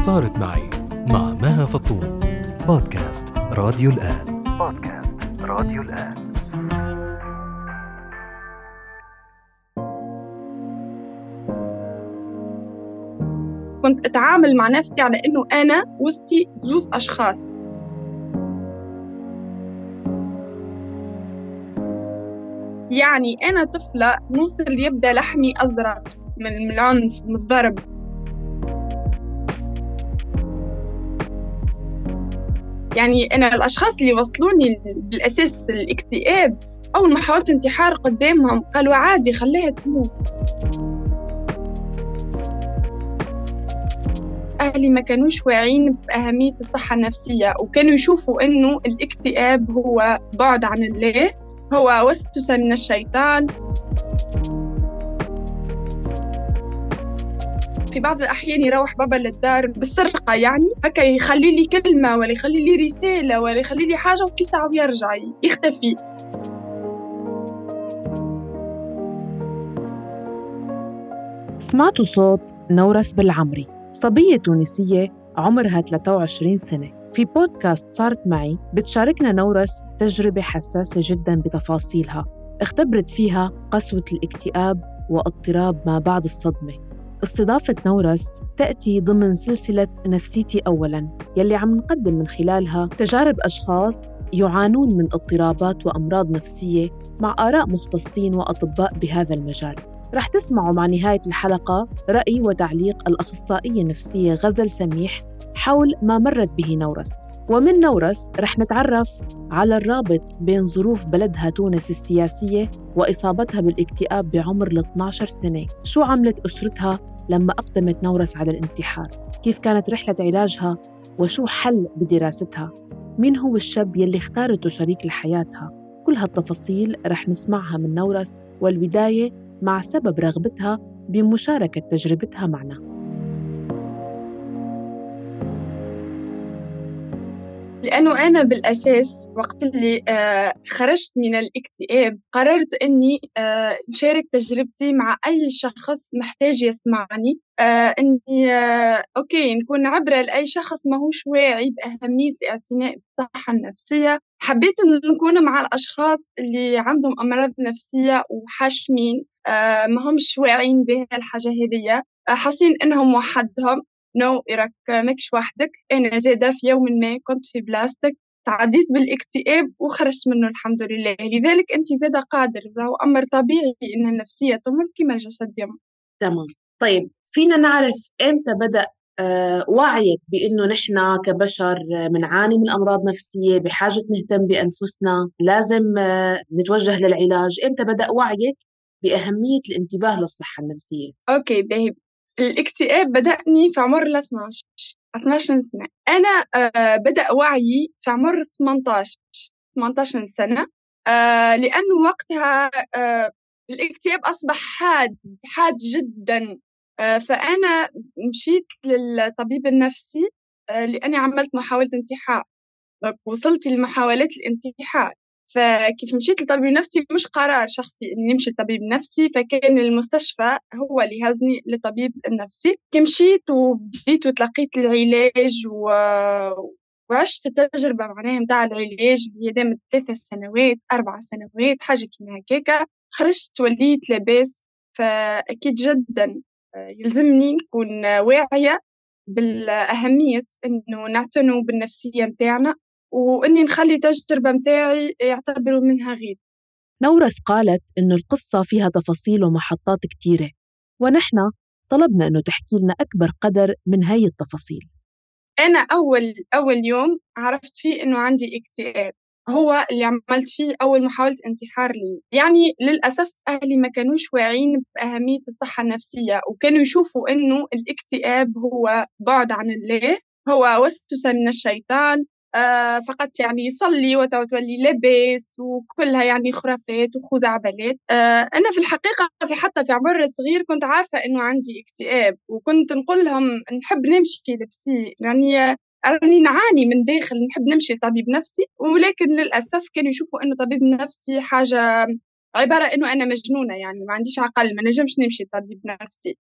صارت معي مع مها فطوم. بودكاست راديو الآن. كنت أتعامل مع نفسي على إنه أنا وسطي زوز أشخاص. يعني أنا طفلة نوصل يبدأ لحمي أزرق من العنف من الضرب. يعني أنا الأشخاص اللي وصلوني بالأساس الاكتئاب أول ما حاولت انتحار قدامهم قالوا عادي خليها تموت. أهلي ما كانوش واعين بأهمية الصحة النفسية، وكانوا يشوفوا إنه الاكتئاب هو بعد عن الله، هو وسوسة من الشيطان. في بعض الأحيان يروح بابا للدار بالسرقة، يعني هكا يخلي لي كلمة ولا يخلي لي رسالة ولا يخلي لي حاجة وفي ساعة ويرجع يختفي. سمعتوا صوت نورس بالعمري، صبية تونسية عمرها 23 سنة. في بودكاست صارت معي بتشاركنا نورس تجربة حساسة جداً بتفاصيلها، اختبرت فيها قسوة الاكتئاب واضطراب ما بعد الصدمة. استضافة نورس تأتي ضمن سلسلة نفسيتي أولاً، يلي عم نقدم من خلالها تجارب أشخاص يعانون من اضطرابات وأمراض نفسية مع آراء مختصين وأطباء بهذا المجال. رح تسمعوا مع نهاية الحلقة رأي وتعليق الأخصائية النفسية غزل سميح حول ما مرت به نورس. ومن نورس رح نتعرف على الرابط بين ظروف بلدها تونس السياسية وإصابتها بالاكتئاب بعمر 12 سنة. شو عملت أسرتها لما أقدمت نورس على الانتحار؟ كيف كانت رحلة علاجها؟ وشو حل بدراستها؟ مين هو الشاب يلي اختارته شريك لحياتها؟ كل هالتفاصيل رح نسمعها من نورس، والبداية مع سبب رغبتها بمشاركة تجربتها معنا. لأنه أنا بالأساس وقت اللي خرجت من الاكتئاب قررت أني نشارك تجربتي مع أي شخص محتاج يسمعني، أني أوكي نكون عبرة لأي شخص ما هوش واعي بأهمية الاعتناء بالصحة النفسية. حبيت أن نكون مع الأشخاص اللي عندهم أمراض نفسية وحاشمين، ما همش واعين بها الحاجة هذه، حاسين أنهم وحدهم. إراك ماكش وحدك، أنا زادة في يوم ما كنت في بلاستيك تعديت بالاكتئاب وخرجت منه الحمد لله. لذلك أنت زادة قادر، راهو أمر طبيعي إن النفسية تمر كما الجسد يمر. تمام. طيب فينا نعرف إمتى بدأ وعيك بأنه نحن كبشر منعاني من أمراض نفسية بحاجة نهتم بأنفسنا، لازم نتوجه للعلاج؟ إمتى بدأ وعيك بأهمية الانتباه للصحة النفسية؟ أوكي باهي. الاكتئاب بدأني في عمر 12 سنة. أنا بدأ وعي في عمر 18 سنة، لأنه وقتها الاكتئاب أصبح حاد جدا. فأنا مشيت للطبيب النفسي لأني عملت محاولة انتحار، وصلت لمحاولات الانتحار. فكيف مشيت لطبيب نفسي مش قرار شخصي إني نمشي لطبيب نفسي، فكان المستشفى هو اللي هزني لطبيب النفسي. كي مشيت وبديت وتلقيت العلاج وعشت التجربة معناها متاع العلاج اللي دامت 3 سنوات 4 سنوات حاجة كيما هكاكا. خرجت وليت لاباس. فأكيد جدا يلزمني نكون واعية بالأهمية إنه نعتنوا بالنفسية متاعنا، وإني نخلي تجربة متاعي يعتبروا منها غير. نورس قالت إنه القصة فيها تفاصيل ومحطات كتيرة، ونحن طلبنا إنه تحكي لنا أكبر قدر من هاي التفاصيل. أنا أول يوم عرفت فيه إنه عندي اكتئاب هو اللي عملت فيه أول محاولة انتحار لي. يعني للأسف أهلي ما كانوش واعين بأهمية الصحة النفسية، وكانوا يشوفوا إنه الاكتئاب هو بعد عن الله، هو وسوسة من الشيطان. فقط يعني يصلي وتولي لباس وكلها يعني خرافات وخزعبلات. أنا في الحقيقة حتى في عمر صغير كنت عارفة إنه عندي اكتئاب، وكنت نقول لهم نحب نمشي لبسي، يعني أرني نعاني من داخل نحب نمشي لطبيب نفسي. ولكن للأسف كانوا يشوفوا إنه طبيب نفسي حاجة عبارة إنه أنا مجنونة، يعني ما عنديش عقل، ما نجمش نمشي لطبيب نفسي.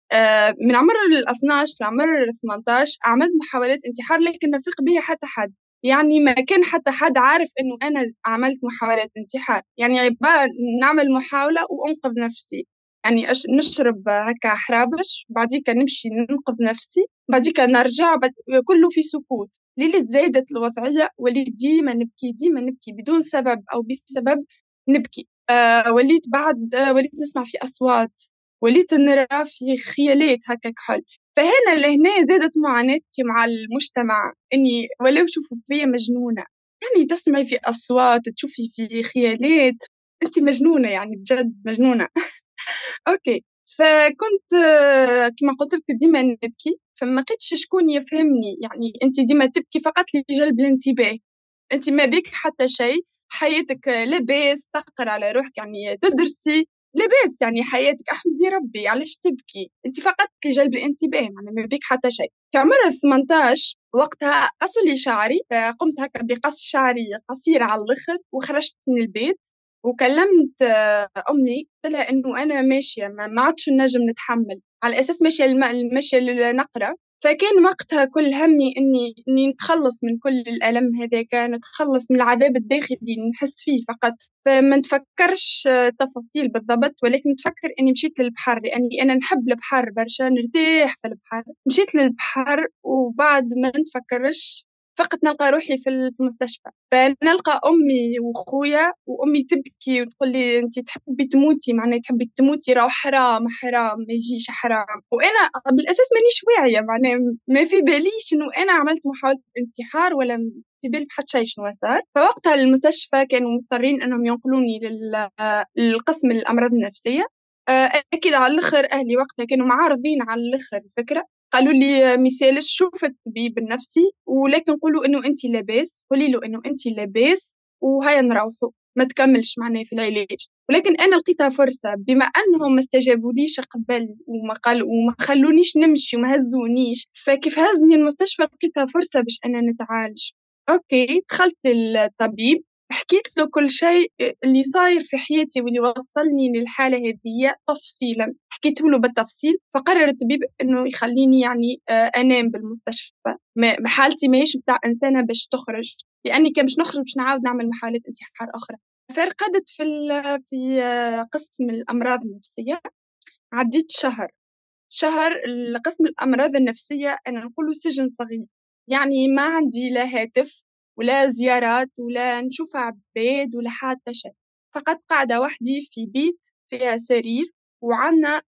من عمر 12 لعمر 18 عملت محاولات انتحار، لكن ما فيق بيها حتى حد. يعني ما كان حتى حد عارف إنه أنا عملت محاولات انتحار. يعني عبارة نعمل محاولة وأنقذ نفسي. يعني نشرب هكا حرابش، بعديك نمشي ننقذ نفسي، بعديك نرجع كله في سكوت. ليلة زادت الوضعية، وليت ديما نبكي ديما نبكي بدون سبب أو بسبب نبكي. وليت بعد وليت نسمع في أصوات، وليت نرى في خيالات هكا كحل. فهنا لهنا زادت معاناتي مع المجتمع، إني ولو يشوفوا فيا مجنونة. يعني تسمعي في أصوات، تشوفي في خيالات، أنت مجنونة، يعني بجد مجنونة. أوكي. فكنت كما قلت لك ديما نبكي، فما لقيتش شكون يفهمني. يعني أنت ديما تبكي فقط لجلب الانتباه، أنت ما بيك حتى شيء، حياتك لاباس، تقرا على روحك، يعني تدرسي لاباس، يعني حياتك احمدي ربي، علاش تبكي؟ أنت فقط لجلب الانتباه، يعني ما بيك حتى شيء. في عمر 18 وقتها قصوا لي شعري، فقمت هكا بقص شعري قصير على الآخر وخرجت من البيت. وكلمت أمي، قلت لها إنه أنا ماشية، ما عادش نجم نتحمل، على أساس ماشية ماشية نقرا. فكان وقتها كل همي إني نتخلص من كل الألم هذاك، نتخلص من العذاب الداخلي اللي نحس فيه فقط. فما نتفكرش تفاصيل بالضبط، ولكن نتفكر إني مشيت للبحر، لأني أنا نحب البحر برشا، نرتاح في البحر. مشيت للبحر وبعد ما نتفكرش فقط نلقى روحي في المستشفى. فنلقى أمي وخويا، وأمي تبكي وتقول لي أنت تحبي تموتي، معناها تحبي تموتي، راهو حرام حرام ما يجيش حرام. وأنا بالأساس مانيش واعية، معناها ما في باليش إنه أنا عملت محاولة انتحار، ولا في بالي حتى شيء شنو صار. فوقتها المستشفى كانوا مضطرين أنهم ينقلوني للقسم الأمراض النفسية. أكيد على الآخر أهلي وقتها كانوا معارضين على الآخر الفكرة. قالوا لي مثالش شوف الطبيب النفسي، ولكن قولوا انه انت لاباس، قولي له انه انت لاباس وهيا نروحوا، ما تكملش معناه في العلاج. ولكن انا لقيتها فرصه، بما انهم ما استجابوليش قبل وما خلونيش نمشي وما هزونيش، فكيف هزني المستشفى لقيتها فرصه باش انا نتعالج. اوكي، دخلت الطبيب، حكيت له كل شيء اللي صاير في حياتي واللي وصلني للحالة هذه تفصيلا، حكيته له بالتفصيل. فقرر الطبيب إنه يخليني يعني أنام بالمستشفى، حالتي ماهيش بتاع إنسانة باش تخرج، لأني كان باش نخرج باش نعاود نعمل محاولات انتحار أخرى. فرقدت في قسم الأمراض النفسية. عديت شهر قسم الأمراض النفسية، أنا نقوله سجن صغير. يعني ما عندي لا هاتف ولا زيارات ولا نشوف عباد ولا حتى شيء، فقط قاعدة وحدي في بيت فيها سرير، وعنا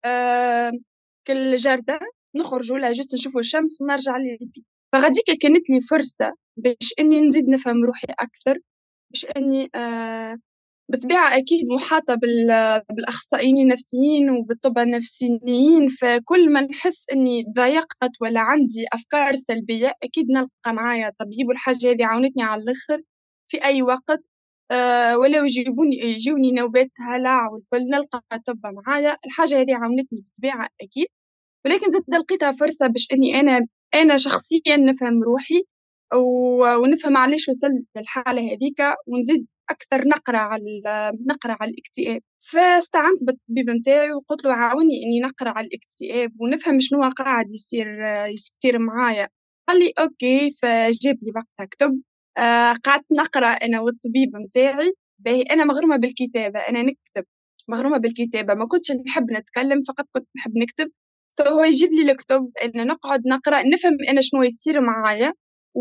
كل جردة نخرج ولا جست نشوفوا الشمس ونرجع للبيت. فغاديك كانت لي فرصة باش إني نزيد نفهم روحي أكثر، باش إني بالطبيعة أكيد محاطة بالأخصائيين النفسيين وبالطب النفسيين، فكل ما نحس إني ضيقت ولا عندي أفكار سلبية أكيد نلقى معايا طبيب. والحاجة هذه عاونتني على الآخر في أي وقت. ولو يجوني نوبات هلع والكل نلقى طب معايا. الحاجة هذه عاونتني بالطبيعة أكيد، ولكن زاد لقيتها فرصة باش إني أنا شخصيا نفهم روحي ونفهم علاش وصلت للحالة هذيك، ونزيد أكثر نقرأ على الاكتئاب. فاستعنت بالطبيب متاعي وقلت له عاوني إني نقرأ على الاكتئاب ونفهم شنو قاعد يصير معايا. قال لي أوكي، فجاب لي وقتها كتب. قعدت نقرأ أنا والطبيب متاعي. باهي أنا مغرومة بالكتابة، أنا نكتب، مغرومة بالكتابة، ما كنتش نحب نتكلم، فقط كنت نحب نكتب. هو يجيب لي الكتب، أنا نقعد نقرأ نفهم أنا شنو يصير معايا،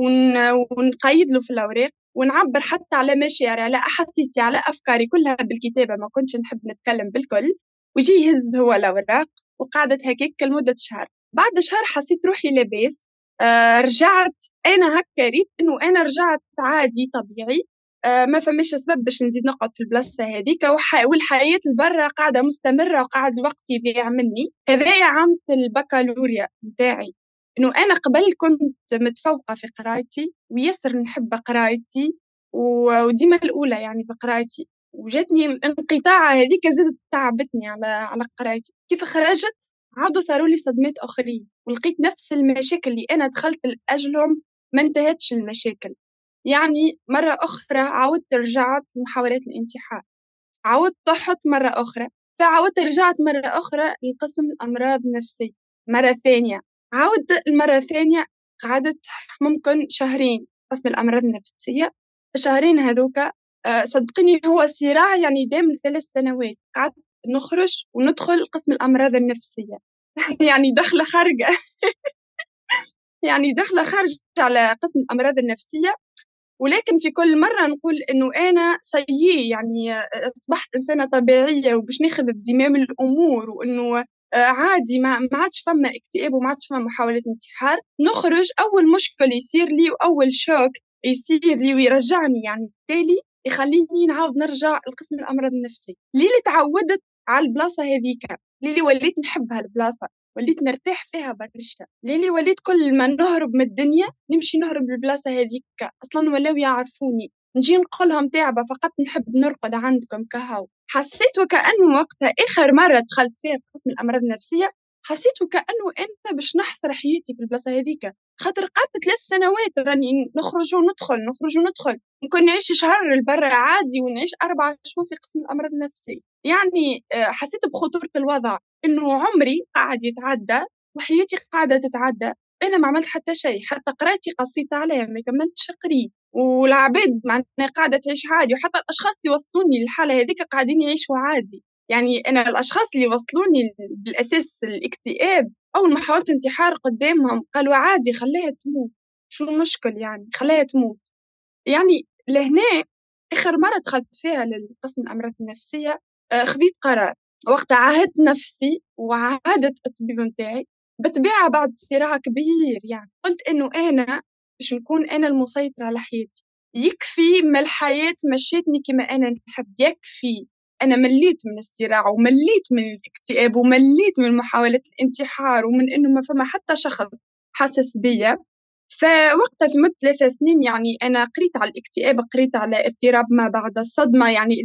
ونقيد له في الأوراق، ونعبر حتى على مشاعري، على أحاسيسي، على أفكاري كلها بالكتابة، ما كنتش نحب نتكلم بالكل. ويجي يهز هو الأوراق، وقعدت هكاك لمدة شهر. بعد شهر حسيت روحي لاباس. رجعت أنا هكا ريت إنه أنا رجعت عادي طبيعي. ما فماش سبب باش نزيد نقعد في البلاصة هذيك، والحياة البرة قاعدة مستمرة وقاعد الوقت يضيع مني. هذايا عامة البكالوريا متاعي، إنه أنا قبل كنت متفوقة في قرايتي ويسر نحب قرايتي، وديما الأولى يعني بقرايتي. وجاتني الانقطاع هذيك زادت تعبتني على قرايتي. كيف خرجت عادوا صاروا لي صدمات أخرين، ولقيت نفس المشاكل اللي أنا دخلت لأجلهم ما انتهتش المشاكل. يعني مرة أخرى عاودت رجعت محاولات الانتحار، عاودت طحت مرة أخرى، فعاودت رجعت مرة أخرى لقسم الأمراض النفسية. مرة ثانية، عاود المرة الثانية، قعدت ممكن شهرين قسم الأمراض النفسية. الشهرين هذوك صدقيني هو صراع يعني دام 3 سنوات. قعدت نخرج وندخل قسم الأمراض النفسية يعني دخلة خارجة يعني دخلة خارجة على قسم الأمراض النفسية. ولكن في كل مرة نقول إنه أنا سيء يعني أصبحت إنسانة طبيعية وباش ناخذ بزمام الأمور، وإنه عادي ما عادش فما اكتئاب وما عادش فما محاولة انتحار. نخرج أول مشكل يصير لي وأول شوك يصير لي ويرجعني يعني بالتالي يخليني نعاود نرجع لقسم الأمراض النفسية. ليلي تعودت على البلاصة هذيك، ليلي وليت نحب هالبلاصة، وليت نرتاح فيها برشا. ليلي وليت كل ما نهرب من الدنيا نمشي نهرب للبلاصة هذيك. أصلا ولاو يعرفوني، نجي نقولهم تعبة فقط نحب نرقد عندكم كهو. حسيت وكأنه وقتها آخر مرة دخلت فيها قسم الأمراض النفسية حسيت وكأنه أنا باش نحصر حياتي في البلاصة هذيك، خاطر قعدت 3 سنوات راني نخرج وندخل نخرج وندخل. ممكن نعيش شهر البرة عادي ونعيش 4 شهور في قسم الأمراض النفسية. يعني حسيت بخطورة الوضع، إنه عمري قاعد يتعدى وحياتي قاعدة تتعدى. أنا ما عملت حتى شيء، حتى قراءتي قصيتة عليها ما كملتش قري، والعباد معناها قاعدة تعيش عادي، وحتى الأشخاص اللي وصلوني للحالة هذيك قاعدين يعيشوا عادي. يعني أنا الأشخاص اللي وصلوني بالأساس الاكتئاب أول ما حاولت انتحار قدامهم قالوا عادي خليها تموت، شو المشكل يعني خليها تموت. يعني لهنا آخر مرة دخلت فيها للقسم الأمراض النفسية خذيت قرار. وقت عاهدت نفسي وعاهدت الطبيب متاعي بطبيعة بعد صراع كبير، يعني قلت إنه أنا باش نكون أنا المسيطرة على حياتي. يكفي ما الحياة مشيتني كما أنا نحب، يكفي. أنا مليت من الصراع ومليت من الاكتئاب ومليت من محاولة الانتحار ومن إنه ما فما حتى شخص حاسس بيا. فوقتها في مدة 3 سنين يعني أنا قريت على الاكتئاب، قريت على اضطراب ما بعد الصدمة، يعني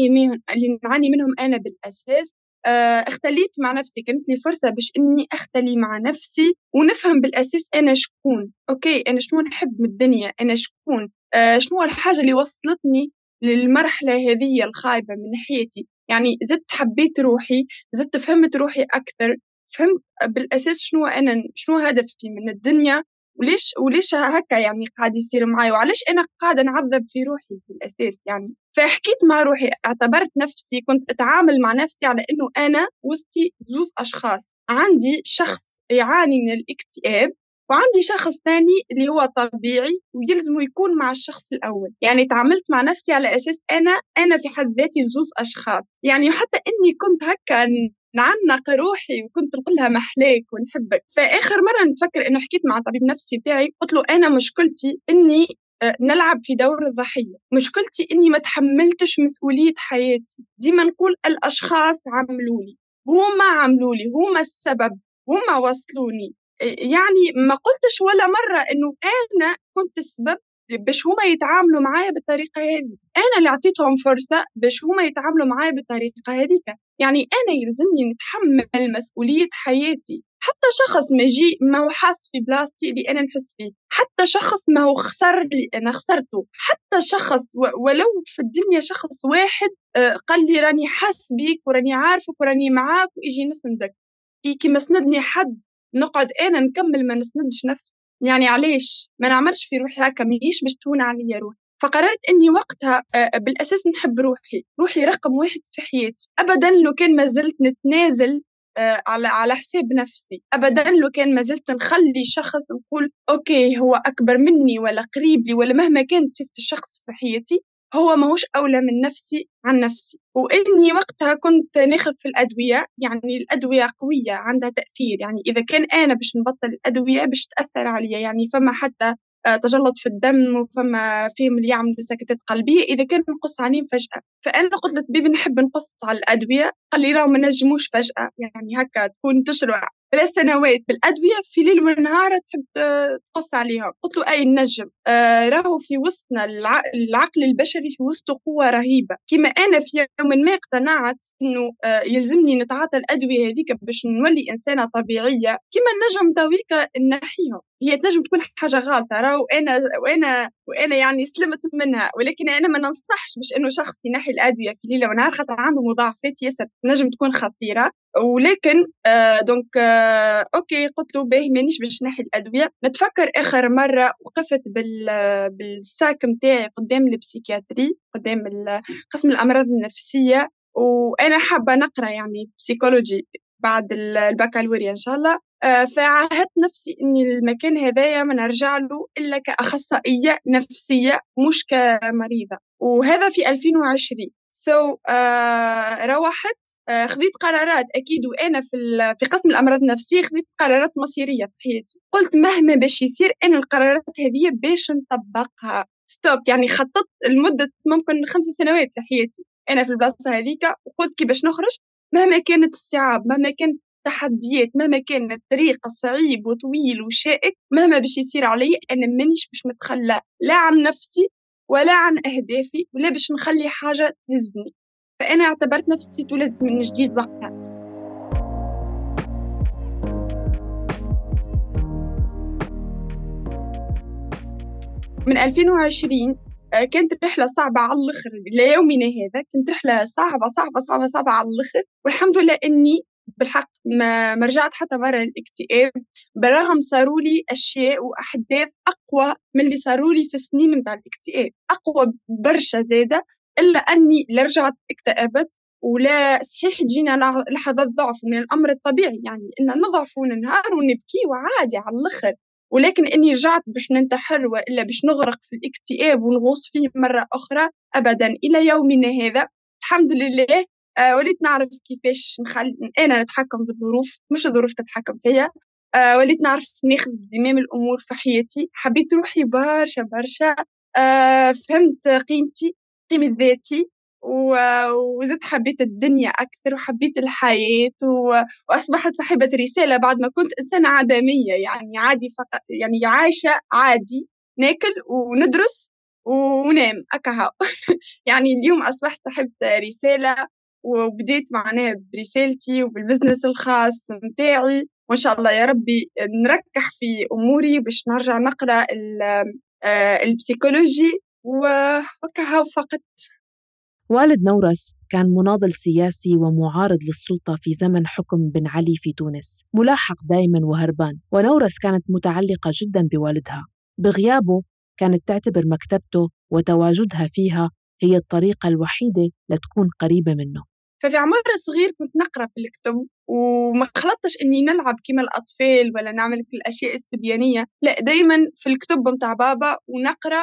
اللي نعاني منهم أنا بالأساس. اختليت مع نفسي، كانت لي فرصة باش إني أختلي مع نفسي ونفهم بالأساس أنا شكون. أوكي أنا شنو نحب من الدنيا، أنا شكون، شنو الحاجة اللي وصلتني للمرحلة هذه الخايبة من حياتي. يعني زدت حبيت روحي، زدت فهمت روحي أكثر، فهمت بالأساس شنو أنا، شنو هدفي من الدنيا، وليش هكا يعني قاعد يصير معي، وعلاش أنا قاعدة نعذب في روحي في الأساس يعني. فحكيت مع روحي، اعتبرت نفسي كنت أتعامل مع نفسي على إنه أنا وسطي 2 أشخاص، عندي شخص يعاني من الاكتئاب وعندي شخص ثاني اللي هو طبيعي ويلزم يكون مع الشخص الأول. يعني تعاملت مع نفسي على أساس أنا في حد ذاتي 2 أشخاص يعني. حتى إني كنت هكا نعنق روحي وكنت نقول لها محلاك ونحبك. فآخر مرة نفكر إنه حكيت مع طبيب نفسي بتاعي قلت له أنا مشكلتي إني نلعب في دور الضحية، مشكلتي إني ما تحملتش مسؤولية حياتي. ديما نقول الأشخاص عملولي، هما عملولي، هما السبب، هما وصلوني. يعني ما قلتش ولا مرة إنه أنا كنت السبب باش هما يتعاملوا معايا بالطريقة هذه. أنا اللي عطيتهم فرصة باش هما يتعاملوا معايا بالطريقة هذيك. يعني أنا يلزمني نتحمل مسؤولية حياتي. حتى شخص ما يجي ما هو حاس في بلاصتي اللي أنا نحس فيه، حتى شخص ما هو خسر لي أنا خسرته، حتى شخص ولو في الدنيا شخص واحد قال لي راني حاس بيك وراني عارفك وراني معاك ويجي نسندك، كي سندني حد نقعد أنا نكمل ما نسندش نفسي. يعني علاش ما نعملش في روحي هكا، ماهيش باش تهون عليا روحي. فقررت إني وقتها بالأساس نحب روحي رقم 1 في حياتي. أبدا لو كان ما زلت نتنازل على حساب نفسي، أبدا لو كان ما زلت نخلي شخص نقول أوكي هو أكبر مني ولا قريب لي ولا مهما كانت صفة الشخص في حياتي هو ماهوش أولى من نفسي عن نفسي. وإني وقتها كنت ناخذ في الأدوية، يعني الأدوية قوية عندها تأثير، يعني إذا كان أنا باش نبطل الأدوية باش تأثر عليا، يعني فما حتى تجلط في الدم وفما فيهم اللي يعملوا سكتات قلبية إذا كان نقص عليهم فجأة. فأنا قلت للطبيب نحب نقص على الأدوية، قال لي راهو ما نجموش فجأة، يعني هكا تكون تشرع 3 سنوات بالأدوية في ليل ونهار تحب تقص عليها. قلت له أي نجم، راهو في وسطنا العقل البشري في وسطه قوة رهيبة. كما أنا في يوم ما اقتنعت إنه يلزمني نتعاطى الأدوية هذيك باش نولي إنسانة طبيعية، كما النجم تويك نحيهم. هي تنجم تكون حاجة غلطة، وأنا يعني سلمت منها، ولكن أنا ما ننصحش باش إنه شخص ينحي الأدوية في ليلة ونهار، خاطر عنده مضاعفات ياسر تنجم تكون خطيرة. ولكن دونك أوكي، قلت له باهي مانيش باش نحي الأدوية. نتفكر آخر مرة وقفت بالساك متاعي قدام البسيكياتري، قدام قسم الأمراض النفسية، وأنا حابة نقرأ يعني بسيكولوجي بعد البكالوريا إن شاء الله. فعاهدت نفسي إني المكان هذايا ما نرجع له إلا كأخصائية نفسية مش كمريضة، وهذا في 2020. روحت، خذيت قرارات أكيد، وأنا في قسم الأمراض النفسية خذيت قرارات مصيرية في حياتي. قلت مهما باش يصير أنا القرارات هذه باش نطبقها ستوب، يعني خططت لمدة ممكن 5 سنوات لحياتي أنا في البلاصة هذيك، وقلت كي باش نخرج مهما كانت الصعاب، مهما كانت تحديات، مهما كان الطريق صعيب وطويل وشائك، مهما باش يصير علي أنا مانيش باش نتخلى لا عن نفسي ولا عن أهدافي، ولا باش نخلي حاجة تهزني. فأنا اعتبرت نفسي تولدت من جديد وقتها. من 2020 كانت رحلة صعبة على الآخر ليومنا هذا، كانت رحلة صعبة صعبة صعبة صعبة على الآخر، والحمد لله إني بالحق ما رجعت حتى مرة الاكتئاب، بالرغم صاروا لي أشياء وأحداث أقوى من اللي صاروا لي في السنين متاع الاكتئاب، أقوى برشا زادة، إلا أني لا رجعت اكتئبت ولا صحيح تجينا لحظات ضعف من الأمر الطبيعي، يعني إن نضعف وننهار ونبكي وعادي على الآخر، ولكن إني رجعت باش ننتحر وإلا باش نغرق في الاكتئاب ونغوص فيه مرة أخرى أبدا إلى يومنا هذا. الحمد لله وليت نعرف كيفاش أنا نتحكم بالظروف، مش الظروف تتحكم فيا. وليت نعرف ناخذ زمام الأمور في حياتي، حبيت روحي برشا برشا. فهمت قيمتي، قيمة ذاتي، وزدت حبيت الدنيا أكثر وحبيت الحياة، وأصبحت صاحبة رسالة بعد ما كنت إنسانة عدمية، يعني عادي فقط، يعني عايشة عادي، ناكل وندرس ونام أكهو. يعني اليوم أصبحت صاحبة رسالة، وبديت معناها برسالتي وبالبزنس الخاص متاعي، وإن شاء الله يا ربي نركح في أموري باش نرجع نقرأ البسيكولوجي وكهو فقط. والد نورس كان مناضل سياسي ومعارض للسلطة في زمن حكم بن علي في تونس، ملاحق دائما وهربان، ونورس كانت متعلقة جدا بوالدها. بغيابه كانت تعتبر مكتبته وتواجدها فيها هي الطريقة الوحيدة لتكون قريبة منه. ففي عمر صغير كنت نقرأ في الكتب، وما خلطتش إني نلعب كما الأطفال ولا نعمل كل الأشياء الصبيانية، لا دايما في الكتب متاع بابا ونقرأ.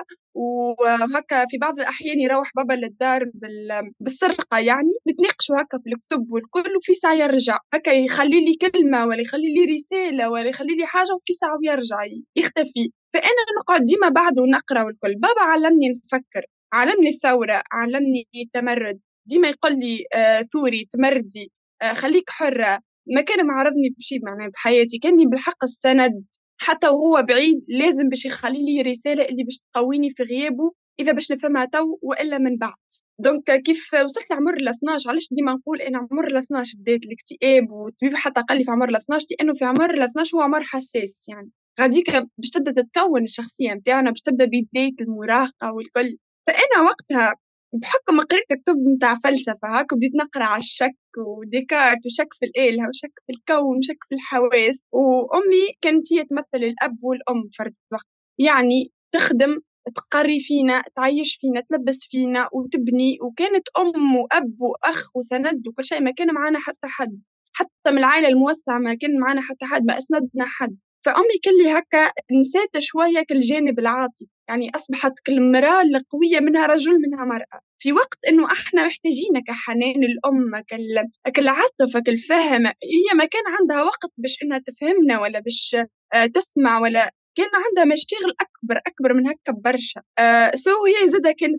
وهكا في بعض الأحيان يروح بابا للدار بالسرقة، يعني نتناقشوا هكا في الكتب والكل، وفي ساعة يرجع هكا يخلي لي كلمة ولا يخلي لي رسالة ولا يخلي لي حاجة، وفي ساعة ويرجع يختفي. فأنا نقعد ديما بعده ونقرأ والكل. بابا علمني نفكر، علمني الثورة، علمني التمرد، ديما يقول لي ثوري تمردي، خليك حرة. ما كان معرضني بشيء معناه بحياتي، كاني بالحق السند حتى وهو بعيد، لازم باش يخلي لي رسالة اللي باش تقويني في غيابه، إذا باش نفهمها تو وإلا من بعد. دونك كيف وصلت لعمر 12، علاش ديما نقول أنا عمر 12 بداية الاكتئاب، والطبيب حتى قال لي في عمر 12، لأنه في عمر 12 هو عمر حساس، يعني غاديك باش تبدأ تتكون الشخصية متاعنا، باش تبدأ بداية المراهقة والكل. فأنا وقتها بحكم قريت كتب متاع فلسفة هاك، بديت نقرأ على الشك وديكارت وشك في الآلهة وشك في الكون وشك في الحواس. وأمي كانت هي تمثل الأب والأم فرد الوقت، يعني تخدم، تقري فينا، تعيش فينا، تلبس فينا وتبني، وكانت أم وأب وأخ وسند وكل شيء. ما كان معنا حتى حد، حتى من العائلة الموسعة ما كان معنا حتى حد، ما أسندنا حد. فأمي كل هكا نسيت شوية كل جانب العاطفي، يعني أصبحت كل مرأة قوية، منها رجل منها مرأة، في وقت إنه إحنا محتاجين كحنان الأم، كالعاطفة، كالفهم. هي ما كان عندها وقت باش إنها تفهمنا ولا باش تسمع، ولا كان عندها مشاغل أكبر من هكا برشا. هي زادة كانت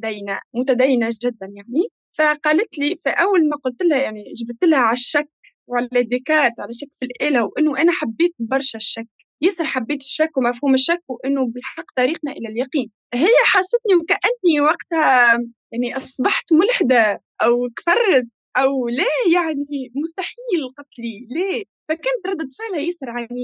متدينة جدا يعني. فقالت لي، فأول ما قلت لها يعني جبت لها على الشك وعلى ديكارت، على شك في الآلة، وإنه أنا حبيت برشا الشك، ياسر حبيت الشك ومفهوم الشك، وإنه بالحق طريقنا إلى اليقين. هي حاستني وكأني وقتها يعني أصبحت ملحدة أو كفرت أو لا، يعني مستحيل قتلي ليه. فكانت ردة فعلها ياسر عنيفة.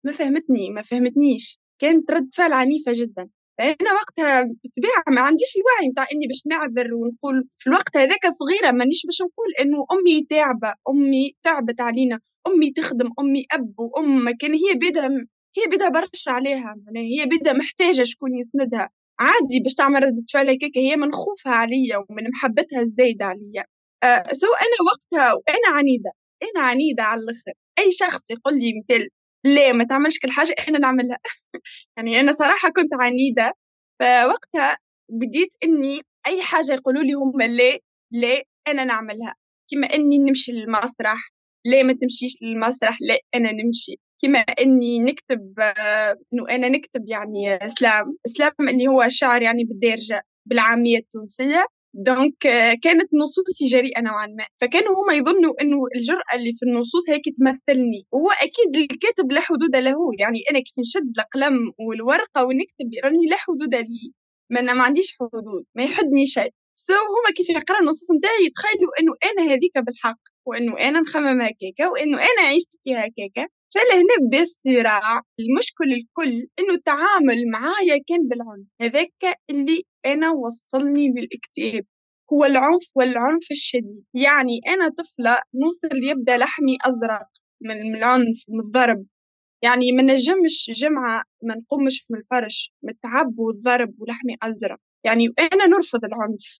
ما فهمتنيش، كانت رد فعل عنيفة جدا. فأنا وقتها بالطبيعة ما عنديش الوعي متاع إني باش نعذر ونقول في الوقت هذاك صغيرة، مانيش باش نقول إنه أمي تعبة، أمي تعبت علينا، أمي تخدم، أمي أب وأم، ما كان هي بدها برشا عليها، يعني هي بدها محتاجة شكون يسندها. عادي باش تعمل ردة فعل هيك، هي من خوفها عليا ومن محبتها الزايدة عليا. أنا وقتها وأنا عنيدة، أنا عنيدة على الآخر. أي شخص يقول لي مثل لا ما تعملش كل حاجة أنا نعملها. يعني أنا صراحة كنت عنيدة. فوقتها بديت إني أي حاجة يقولوا لي هم لا، لا أنا نعملها. كما إني نمشي للمسرح، لا ما تمشيش للمسرح، لا أنا نمشي. كما إني نكتب، إنه أنا نكتب يعني سلام اللي هو شعر يعني بالدارجة بالعامية التونسية. دونك كانت نصوصي جريئة نوعا ما، فكانوا هما يظنوا إنه الجرأة اللي في النصوص هيك تمثلني. وهو أكيد الكاتب لا حدود له، يعني أنا كيف نشد القلم والورقة ونكتب راني لا حدود لي، ما أنا ما عنديش حدود، ما يحدني شيء. هما كيف يقرأوا النصوص نتاعي يتخيلوا إنه أنا هذيك بالحق، وإنه أنا نخمم هكاكا، وإنه أنا عيشتي هكاكا. فلهنا بدا الصراع. المشكل الكل إنه التعامل معايا كان بالعنف، هذاك اللي أنا وصلني للاكتئاب. هو العنف والعنف الشديد. يعني أنا طفلة نوصل يبدأ لحمي أزرق من العنف ومن الضرب. يعني ما نجمش جمعة ما نقومش من الفرش من التعب والضرب ولحمي أزرق. يعني أنا نرفض العنف،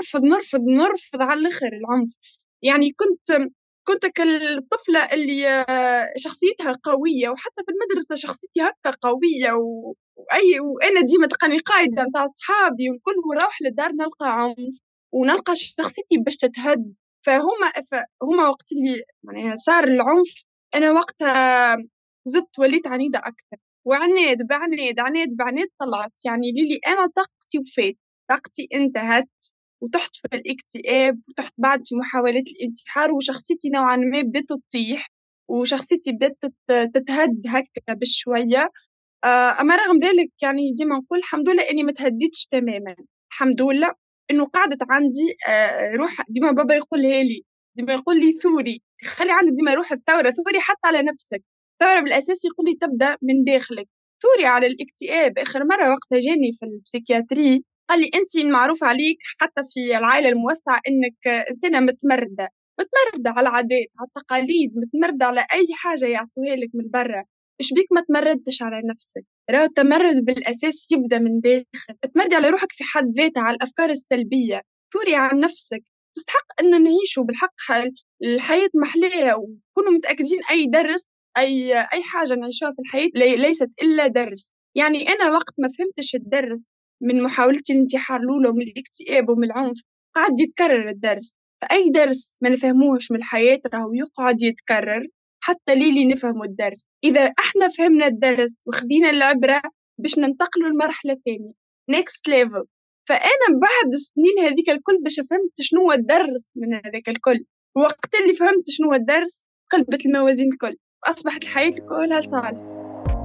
نرفض على الآخر العنف. يعني كنت كالطفلة اللي شخصيتها قوية، وحتى في المدرسة شخصيتي هكا قوية وأنا ديما تلقاني قاعدة متاع أصحابي والكل، ونروح للدار نلقى عنف ونلقى شخصيتي باش تتهد. فهما وقت اللي يعني صار العنف، أنا وقتها زدت وليت عنيدة أكثر. وعنيد بعنيد طلعت يعني ليلي أنا طاقتي وفات، طاقتي انتهت، وتحت في الاكتئاب، وتحت بعد في محاولات الانتحار، وشخصيتي نوعا ما بدأت تطيح، وشخصيتي بدأت تتهد هكا بشوية. أما رغم ذلك يعني ديما نقول الحمد لله إني ما تهديتش تماما. الحمد لله إنه قعدت عندي روح. ديما بابا يقولها لي، ديما يقول لي ثوري، خلي عندك ديما روح الثورة، ثوري حتى على نفسك. الثورة بالأساس يقول لي تبدأ من داخلك. ثوري على الاكتئاب. آخر مرة وقتها جاني في البسيكياتري قال لي أنت معروف عليك حتى في العائلة الموسعة إنك إنسانة متمردة، متمردة على العادات على التقاليد، متمردة على أي حاجة يعطوها لك من برا. إيش بيك ما تمردش على نفسك؟ راهو التمرد بالأساس يبدأ من داخل. تمردي على روحك في حد ذاتها، على الأفكار السلبية، ثوري عن نفسك. تستحق أن نعيشوا بالحق الحياة محلية، وكونوا متأكدين أي درس، أي حاجة نعيشها في الحياة ليست إلا درس. يعني أنا وقت ما فهمتش الدرس من محاولتي الانتحار الأولى ومن الاكتئاب ومن العنف، قاعد يتكرر الدرس. فأي درس ما نفهموهش من الحياة راهو يقعد يتكرر حتى ليلي نفهموا الدرس. إذا إحنا فهمنا الدرس وخدينا العبرة باش ننتقلوا لمرحلة ثانية next level. فأنا بعد السنين هذيك الكل باش فهمت شنو هو الدرس من هذاك الكل. وقت اللي فهمت شنو هو الدرس قلبت الموازين الكل، وأصبحت الحياة كلها صالحة.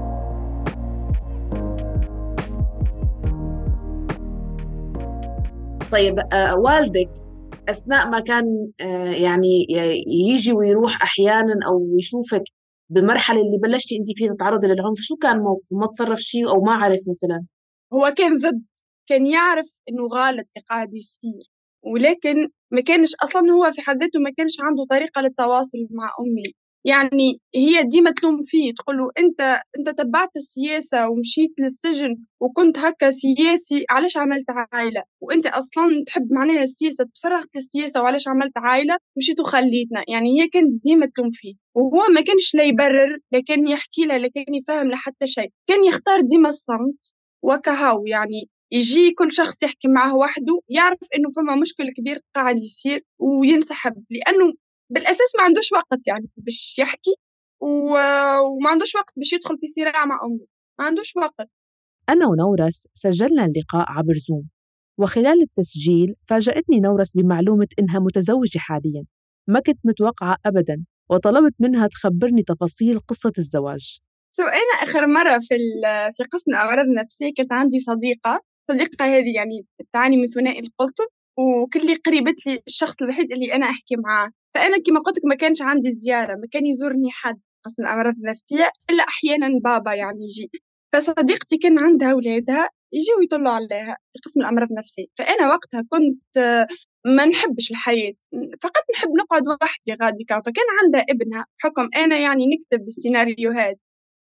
طيب والدك أثناء ما كان يعني يجي ويروح أحيانا أو يشوفك بمرحلة اللي بلشتي أنت فيها تتعرضي للعنف، شو كان موقفه؟ ما تصرف شيء أو ما عرف مثلا؟ هو كان ضد، كان يعرف إنه غلط اللي قاعد يصير، ولكن ما كانش أصلا هو في حد ذاته ما كانش عنده طريقة للتواصل مع أمي. يعني هي ديما تلوم فيه، تقول له أنت تبعت السياسة ومشيت للسجن وكنت هكا سياسي، علاش عملت عائلة؟ وأنت أصلا تحب معناها السياسة، تفرغت للسياسة، وعلاش عملت عائلة مشيت وخليتنا؟ يعني هي كانت ديما تلوم فيه، وهو ما كانش لا يبرر، لا كان يحكي لها، لا كان يفهم لحتى شيء. كان يختار ديما الصمت وكهو. يعني يجي كل شخص يحكي معه وحده، يعرف إنه فما مشكل كبير قاعد يصير وينسحب، لأنه بالأساس ما عندوش وقت يعني باش يحكي وما عندوش وقت باش يدخل في صراع مع أمه، ما عندوش وقت. أنا ونورس سجلنا اللقاء عبر زوم، وخلال التسجيل فاجأتني نورس بمعلومة إنها متزوجة حالياً. ما كنت متوقعة أبداً، وطلبت منها تخبرني تفاصيل قصة الزواج. أنا آخر مرة في قسم أمراض نفسية كانت عندي صديقة هذه يعني تعاني من ثنائي القطب، وكل قريبت لي الشخص الوحيد اللي أنا أحكي معاه. فأنا كما قلت لك ما كانش عندي زيارة، ما كان يزورني حد. قسم الأمراض النفسية إلا أحيانا بابا يعني يجي. فصديقتي كان عندها أولادها يجوا يطلوا عليها في قسم الأمراض النفسية. فأنا وقتها كنت ما نحبش الحياة، فقط نحب نقعد وحدي غادي كا. فكان عندها ابنها حكم أنا يعني نكتب السيناريوهات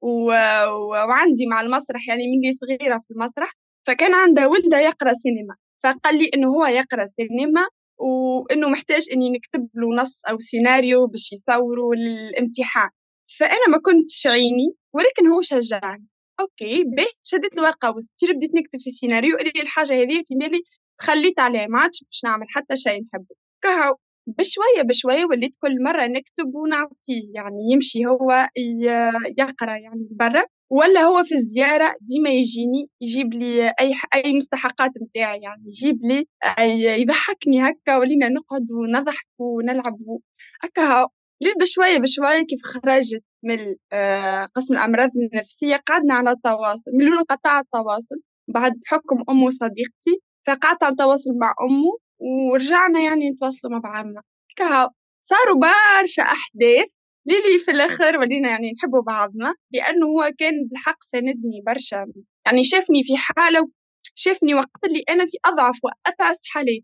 وعندي مع المسرح يعني مني صغيرة في المسرح. فكان عندها ولده يقرأ سينما، فقال لي إنه هو يقرأ سينما وإنه محتاج إني نكتب له نص أو سيناريو باش يصوروا للامتحان. فأنا ما كنتش عيني، ولكن هو شجعني. أوكي به شدت الورقة وستير بديت نكتب في السيناريو اللي الحاجة هذه في بالي تخليت عليه، ما عادش باش نعمل حتى شيء نحبه. كهو بشوية بشوية وليت كل مرة نكتب ونعطيه، يعني يمشي هو يقرأ يعني برا، ولا هو في الزيارة ديما يجيني يجيب لي أي مستحقات متاعي، يعني يجيب لي يضحكني هكا ولينا نقعد ونضحك ونلعب هكا. بشوية بشوية كيف خرجت من قسم الأمراض النفسية قعدنا على تواصل، من لون قطع التواصل بعد بحكم أمه صديقتي، فقعدت على تواصل مع أمه ورجعنا يعني نتواصلوا مع بعضنا. كهو صاروا برشا أحداث ليلي في الآخر ولينا يعني نحبوا بعضنا، لأنه هو كان بالحق ساندني برشا. يعني شافني في حالة، شافني وقت اللي أنا في أضعف وأتعس حالاتي،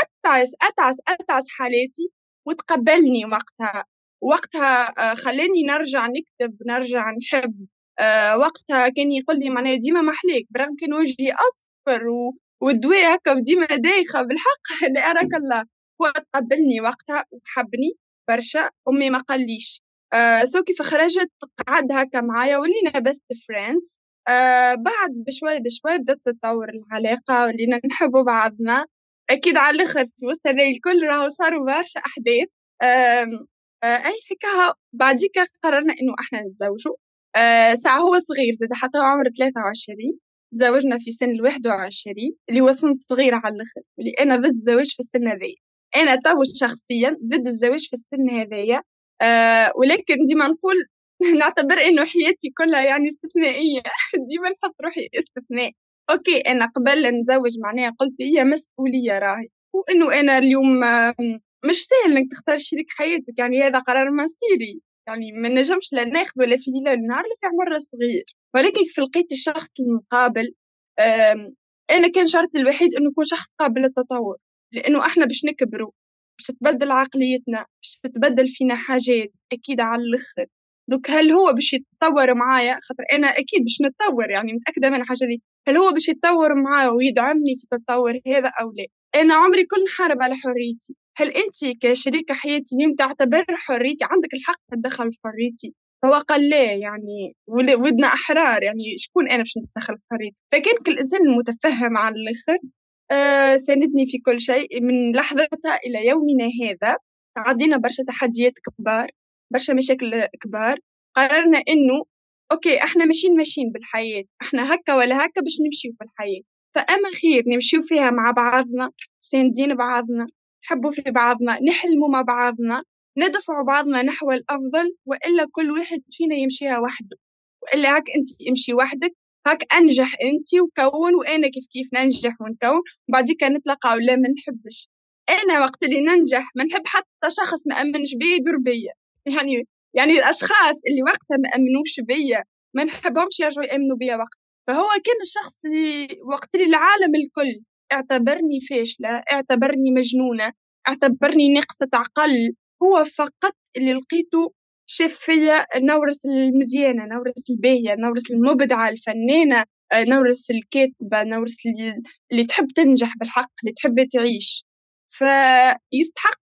أتعس حالاتي، وتقبلني وقتها خلاني نرجع نكتب نرجع نحب. وقتها كان يقول لي معناها ديما محليك برغم كان وجهي أصفر والدواء هكا ديما دايخة بالحق لا أراك الله. هو تقبلني وقتها وحبني برشا. أمي ما قاليش سو كيف خرجت قعد هكا معايا ولينا بست فريندز. بعد بشوي بشوي بدأت تتطور العلاقة ولينا نحبوا بعضنا أكيد على الآخر. في وسط هذا الكل راهو صاروا برشا أحداث. أي هكا بعديك قررنا إنه إحنا نتزوجوا. ساعة هو صغير زاد حتى هو عمره 23. تزوجنا في سن 21 اللي هو سن صغير على الآخر، اللي أنا ضد الزواج في السن هذايا. أنا تو شخصيا ضد الزواج في السن هذايا. ولكن ديما نقول نعتبر إنه حياتي كلها يعني استثنائية ديما نحط روحي استثناء. أوكي أنا قبل نتزوج معناها قلت هي مسؤولية راهي، وإنه أنا اليوم مش سهل إنك تختار شريك حياتك، يعني هذا قرار مصيري، يعني ما نجمش لا ناخذ ولا في ليلة النهار لا في عمر صغير. ولكن في لقيت الشخص المقابل أنا كان شرطي الوحيد إنه يكون شخص قابل للتطور، لأنه إحنا باش نكبروا، باش تتبدل عقليتنا، باش تتبدل فينا حاجات أكيد على الآخر. دوك هل هو باش يتطور معايا؟ خاطر أنا أكيد باش نتطور، يعني متأكدة من الحاجة دي. هل هو باش يتطور معايا ويدعمني في التطور هذا أو لا؟ أنا عمري كل نحارب على حريتي. هل أنت كشريكة حياتي اليوم تعتبر حريتي عندك الحق تتدخل في حريتي؟ فهو قال لا، يعني ودنا أحرار، يعني شكون أنا باش نتدخل في حريتي؟ فكان كل إنسان المتفهم على الآخر. ساندني في كل شيء من لحظتها إلى يومنا هذا. عدينا برشا تحديات كبار، برشا مشاكل كبار. قررنا إنه أوكي إحنا ماشيين بالحياة، إحنا هكا ولا هكا باش نمشيو في الحياة. فأما خير نمشيو فيها مع بعضنا، ساندين بعضنا، نحبوا في بعضنا، نحلموا مع بعضنا، ندفعوا بعضنا نحو الأفضل، وإلا كل واحد فينا يمشيها وحده. وإلا هاك أنت امشي وحدك، هاك أنجح أنت وكون، وأنا كيف ننجح ونكون، وبعديك نتلقى ولا ما نحبش. أنا وقت اللي ننجح ما نحب حتى شخص ما أمنش بيا يدور بيا. يعني الأشخاص اللي وقتها ما أمنوش بيا ما نحبهمش يرجعوا يأمنوا بيا وقت. فهو كان الشخص اللي وقت اللي العالم الكل اعتبرني فاشلة، اعتبرني مجنونة، اعتبرني ناقصة عقل، هو فقط اللي لقيته شاف فيا نورس المزيانة، نورس الباهية، نورس المبدعة الفنانة، نورس الكاتبة، نورس اللي تحب تنجح بالحق، اللي تحب تعيش. فيستحق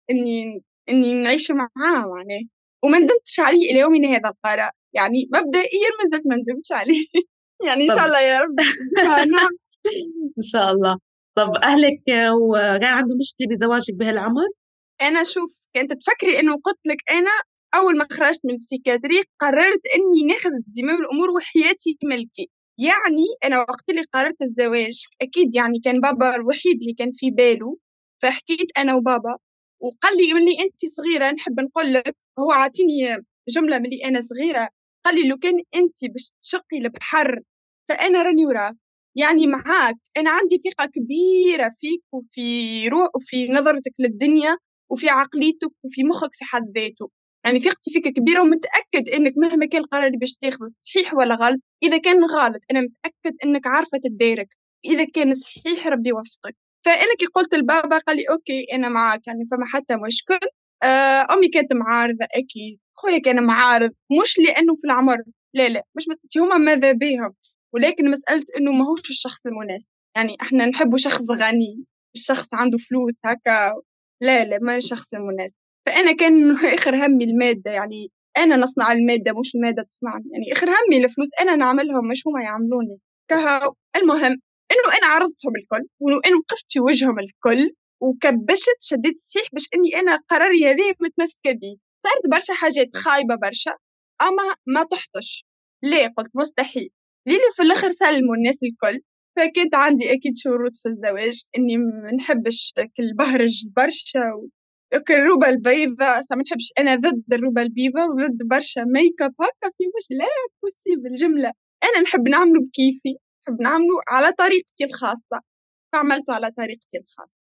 إني نعيش معاه معناه. وما ندمتش عليه إلى يومنا هذا القرار، يعني مبدئيا ما زلت ما ندمتش عليه يعني إن شاء الله يا رب. نعم إن شاء الله. طب أهلك وكان عندهم مشكلة بزواجك بهالعمر؟ أنا شوف كنت تفكري إنه قلت لك أنا أول ما خرجت من البسيكاتري قررت إني ناخذ زمام الأمور وحياتي ملكي. يعني أنا وقت اللي قررت الزواج أكيد يعني كان بابا الوحيد اللي كان في باله. فحكيت أنا وبابا وقال لي ملي أنت صغيرة نحب نقول لك، هو عطيني جملة ملي أنا صغيرة، قال لي لو كان أنت باش تشقي البحر فأنا راني وراك، يعني معاك. أنا عندي ثقة كبيرة فيك وفي روح وفي نظرتك للدنيا وفي عقليتك وفي مخك في حد ذاته. يعني ثقتي فيك كبيرة، ومتأكد إنك مهما كان القرار اللي باش تاخذه صحيح ولا غلط. إذا كان غلط أنا متأكد إنك عارفة تدارك، إذا كان صحيح ربي يوفقك. فأنا كي قلت لبابا قال لي أوكي أنا معاك، يعني فما حتى مشكل. أمي كانت معارضة أكيد، خويا كان معارض، مش لأنه في العمر، لا لا، مش بس هما ماذا بيهم، ولكن مسألة إنه ما هوش الشخص المناسب. يعني إحنا نحبوا شخص غني، الشخص عنده فلوس هكا، لا لا، ما الشخص المناسب. فأنا كان آخر همي المادة، يعني أنا نصنع المادة مش المادة تصنعني، يعني آخر همي الفلوس أنا نعملهم مش هما يعملوني. كها المهم إنه أنا عرضتهم الكل، وإنه أنا وقفت في وجههم الكل، وكبشت شديت السيح باش إني أنا قراري هذه متمسكة بيه. صارت برشا حاجات خايبة برشا، أما ما تحطش. ليه؟ قلت مستحيل. ليلي في الآخر سلموا الناس الكل. فكانت عندي أكيد شروط في الزواج، إني ما نحبش البهرج برشا، الروبة البيضاء ما نحبش. أنا ضد الروبة البيضاء، وضد برشا ميك اب هكا في وجه، لا بوسيبل الجملة. أنا نحب نعمله بكيفي، نحب نعمله على طريقتي الخاصة، فعملته على طريقتي الخاصة.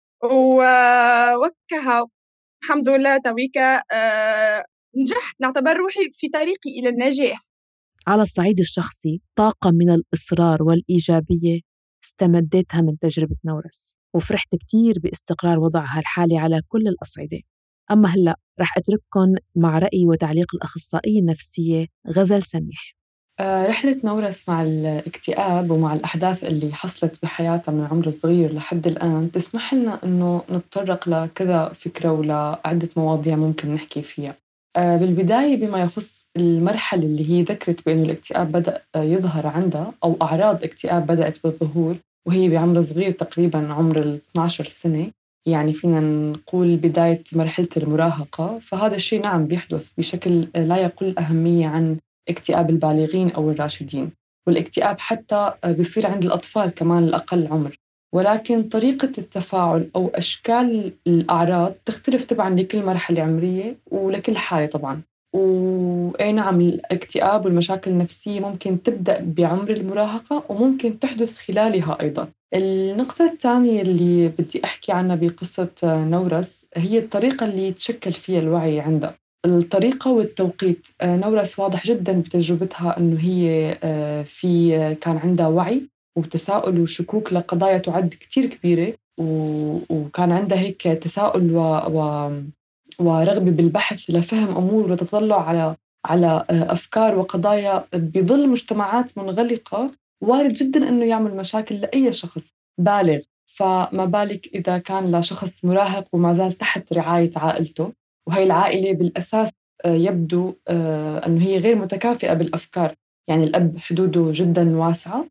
وكها الحمد لله تويكا نجحت، نعتبر روحي في طريقي إلى النجاح. على الصعيد الشخصي، طاقة من الإصرار والإيجابية استمدتها من تجربة نورس، وفرحت كتير باستقرار وضعها الحالي على كل الأصعدة. أما هلأ رح أترككن مع رأي وتعليق الأخصائية النفسية غزل سميح. رحلة نورس مع الاكتئاب ومع الأحداث اللي حصلت بحياتها من عمر صغير لحد الآن تسمح لنا أنه نتطرق لكذا فكرة ولعدة مواضيع ممكن نحكي فيها. بالبداية بما يخص المرحلة اللي هي ذكرت بأنه الاكتئاب بدأ يظهر عندها، أو أعراض اكتئاب بدأت بالظهور وهي بعمر صغير تقريباً عمر 12 سنة، يعني فينا نقول بداية مرحلة المراهقة. فهذا الشيء نعم بيحدث بشكل لا يقل أهمية عن اكتئاب البالغين أو الراشدين، والاكتئاب حتى بيصير عند الأطفال كمان الأقل عمر، ولكن طريقة التفاعل أو أشكال الأعراض تختلف طبعاً لكل مرحلة عمرية ولكل حالة طبعاً. وأي نعم الاكتئاب والمشاكل النفسية ممكن تبدأ بعمر المراهقة وممكن تحدث خلالها أيضاً. النقطة الثانية اللي بدي أحكي عنها بقصة نورس هي الطريقة اللي يتشكل فيها الوعي عندها، الطريقة والتوقيت. نورس واضح جدا بتجربتها أنه هي كان عندها وعي وتساؤل وشكوك لقضايا تعد كتير كبيرة، وكان عندها هيك تساؤل ورغبة بالبحث لفهم أمور وتطلع على أفكار وقضايا. بظل مجتمعات منغلقة وارد جدا أنه يعمل مشاكل لأي شخص بالغ، فما بالك إذا كان لشخص مراهق وما زال تحت رعاية عائلته، وهي العائلة بالأساس يبدو أنه هي غير متكافئة بالأفكار. يعني الأب حدوده جدا واسعة،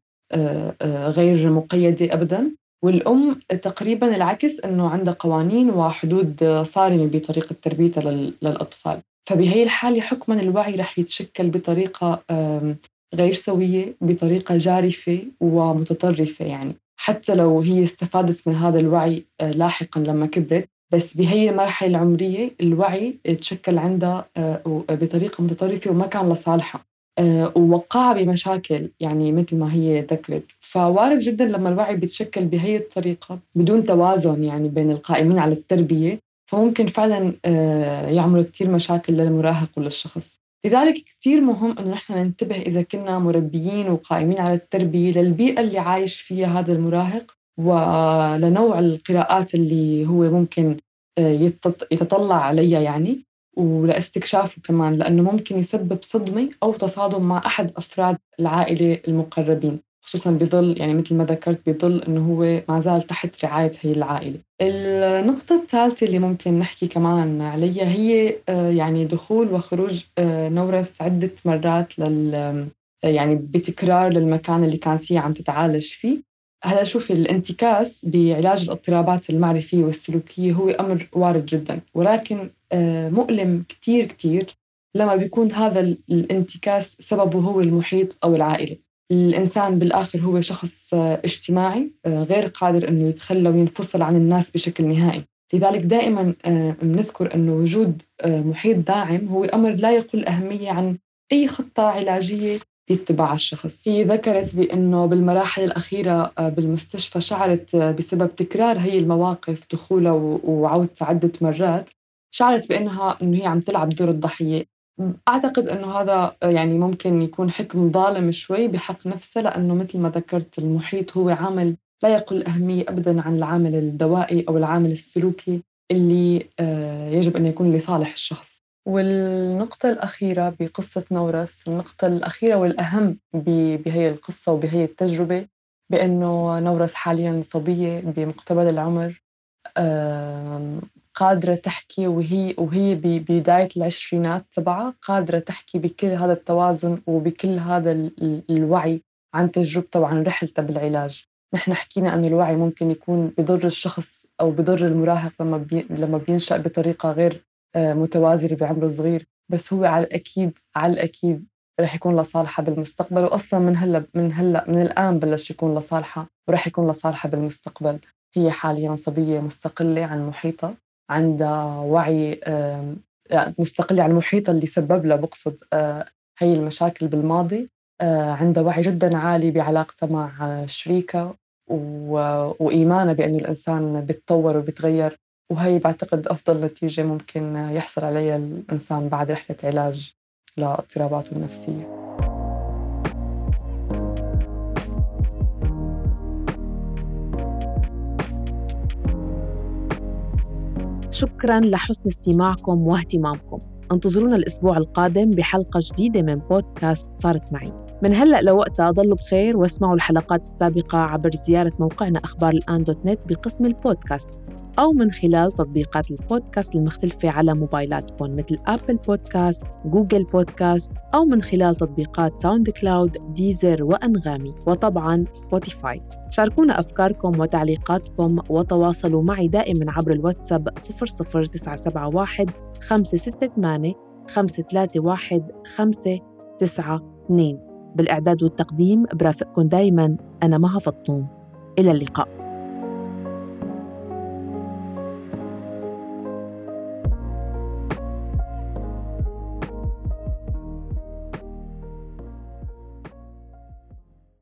غير مقيدة أبدا، والأم تقريبا العكس، أنه عندها قوانين وحدود صارمة بطريقة تربيتها للأطفال. فبهي الحالة حكما الوعي رح يتشكل بطريقة غير سوية، بطريقة جارفة ومتطرفة. يعني حتى لو هي استفادت من هذا الوعي لاحقا لما كبرت، بس بهي المرحلة العمرية الوعي تشكل عندها بطريقة متطرفة وما كان لصالحها، ووقعها بمشاكل يعني مثل ما هي ذكرت. فوارد جدا لما الوعي بيتشكل بهي الطريقة بدون توازن يعني بين القائمين على التربية، فممكن فعلا يعمل كتير مشاكل للمراهق وللشخص. لذلك كتير مهم أنه نحن ننتبه إذا كنا مربيين وقائمين على التربية للبيئة اللي عايش فيها هذا المراهق، ولنوع القراءات اللي هو ممكن يتطلع عليها يعني، ولاستكشافه كمان، لأنه ممكن يسبب صدمة أو تصادم مع أحد أفراد العائلة المقربين، خصوصاً بظل يعني مثل ما ذكرت بظل أنه هو ما زال تحت رعاية هي العائلة. النقطة الثالثة اللي ممكن نحكي كمان عليها هي يعني دخول وخروج نورس عدة مرات يعني بتكرار للمكان اللي كانت هي عم تتعالج فيه. هلا شوفي، الانتكاس بعلاج الاضطرابات المعرفية والسلوكية هو أمر وارد جدا، ولكن مؤلم كتير كتير لما بيكون هذا الانتكاس سببه هو المحيط أو العائلة. الإنسان بالآخر هو شخص اجتماعي غير قادر أنه يتخلى وينفصل عن الناس بشكل نهائي. لذلك دائما بنذكر أنه وجود محيط داعم هو أمر لا يقل أهمية عن أي خطة علاجية يتبع الشخص. هي ذكرت بأنه بالمراحل الأخيرة بالمستشفى شعرت بسبب تكرار هي المواقف دخولها وعودتها عدة مرات شعرت إنه هي عم تلعب دور الضحية. أعتقد إنه هذا يعني ممكن يكون حكم ظالم شوي بحق نفسها، لأنه مثل ما ذكرت المحيط هو عامل لا يقل أهمية أبداً عن العامل الدوائي أو العامل السلوكي اللي يجب أن يكون لصالح الشخص. والنقطة الأخيرة بقصة نورس، النقطة الأخيرة والأهم بهي القصة وبهي التجربة، بأنه نورس حالياً صبية بمقتبل العمر، قادرة تحكي وهي ببداية العشرينات تبعها، قادرة تحكي بكل هذا التوازن وبكل هذا الوعي عن تجربتها وعن رحلتها بالعلاج. نحن حكينا أن الوعي ممكن يكون بضر الشخص أو بضر المراهق لما بينشأ بطريقة غير متوازنة بعمر صغير، بس هو على الأكيد رح يكون لصالحها بالمستقبل، وأصلا من الآن بلش يكون لصالحها ورح يكون لصالحها بالمستقبل. هي حالياً صبية مستقلة عن محيطها، عندها وعي يعني مستقلة عن محيطها اللي سبب لها، بقصد هي المشاكل بالماضي. عندها وعي جداً عالي بعلاقتها مع شريكها وإيمانها بأن الإنسان بيتطور وبيتغير، وهي بعتقد أفضل نتيجة ممكن يحصل عليها الإنسان بعد رحلة علاج لاضطراباته النفسية. شكراً لحسن استماعكم واهتمامكم. انتظرونا الأسبوع القادم بحلقة جديدة من بودكاست صارت معي. من هلأ لوقتها ضلوا بخير واسمعوا الحلقات السابقة عبر زيارة موقعنا أخبارالآن.net بقسم البودكاست، أو من خلال تطبيقات البودكاست المختلفة على موبايلاتكم مثل أبل بودكاست، جوجل بودكاست، أو من خلال تطبيقات ساوند كلاود، ديزر وأنغامي، وطبعاً سبوتيفاي. شاركونا أفكاركم وتعليقاتكم وتواصلوا معي دائماً عبر الواتساب 00971 568 531 592. بالإعداد والتقديم برافقكم دايماً أنا مها فطوم. إلى اللقاء.